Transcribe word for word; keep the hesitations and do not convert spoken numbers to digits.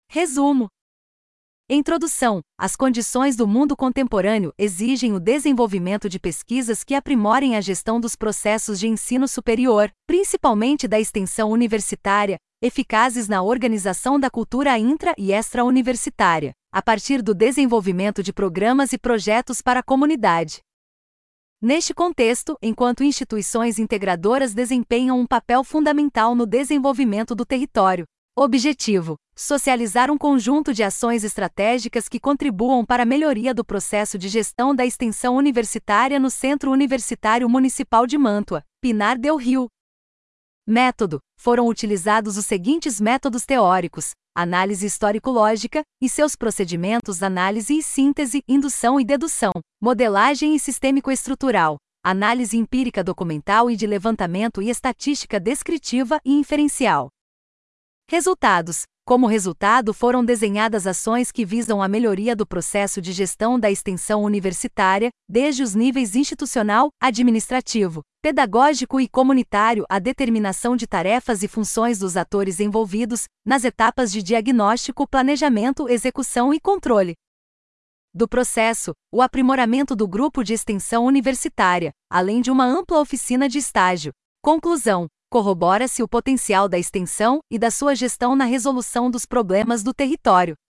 Resumo. Introdução. As condições do mundo contemporâneo exigem o desenvolvimento de pesquisas que aprimorem a gestão dos processos de ensino superior, principalmente da extensão universitária, eficazes na organização da cultura intra- e extra-universitária, a partir do desenvolvimento de programas e projetos para a comunidade. Neste contexto, enquanto instituições integradoras desempenham um papel fundamental no desenvolvimento do território. Objetivo: socializar um conjunto de ações estratégicas que contribuam para a melhoria do processo de gestão da extensão universitária no Centro Universitário Municipal de Mantua, Pinar del Rio. Método: foram utilizados os seguintes métodos teóricos: análise histórico-lógica e seus procedimentos, análise e síntese, indução e dedução, modelagem e sistêmico-estrutural, análise empírica documental e de levantamento e estatística descritiva e inferencial. Resultados: como resultado, foram desenhadas ações que visam a melhoria do processo de gestão da extensão universitária, desde os níveis institucional, administrativo, pedagógico e comunitário à determinação de tarefas e funções dos atores envolvidos, nas etapas de diagnóstico, planejamento, execução e controle do processo, o aprimoramento do grupo de extensão universitária, além de uma ampla oficina de estágio. Conclusão: corrobora-se o potencial da extensão e da sua gestão na resolução dos problemas do território.